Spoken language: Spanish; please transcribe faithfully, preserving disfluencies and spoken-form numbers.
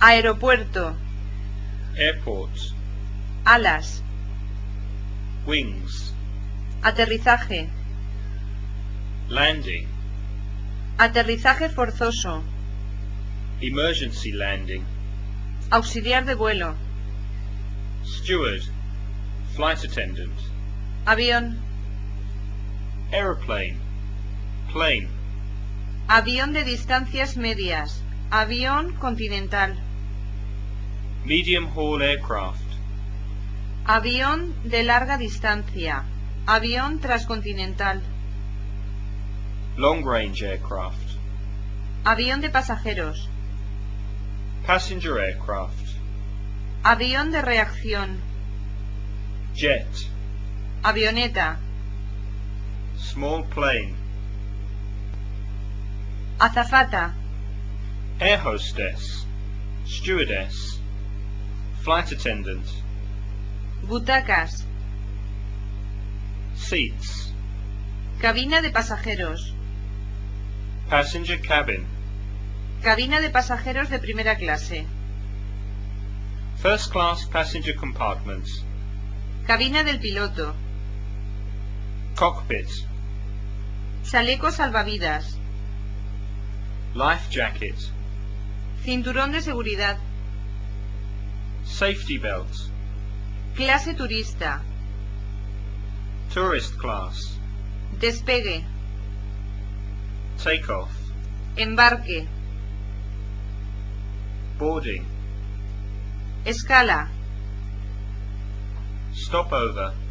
Aeropuerto. Airport. Alas. Wings. Aterrizaje. Landing. Aterrizaje forzoso. Emergency landing. Auxiliar de vuelo. Steward. Flight attendant. Avión. Aeroplane. Plane. Avión de distancias medias. Avión continental. Medium haul aircraft. Avión de larga distancia. Avión transcontinental. Long range aircraft. Avión de pasajeros. Passenger aircraft. Avión de reacción. Jet. Avioneta. Small plane. Azafata. Air hostess. Stewardess. Flight attendant. Butacas. Seats. Cabina de pasajeros. Passenger cabin. Cabina de pasajeros de primera clase. First class passenger compartment. Cabina del piloto. Cockpit. Chaleco salvavidas. Life jacket. Cinturón de seguridad. Safety belt. Clase turista. Tourist class. Despegue. Takeoff. Embarque. Boarding. Escala. Stopover.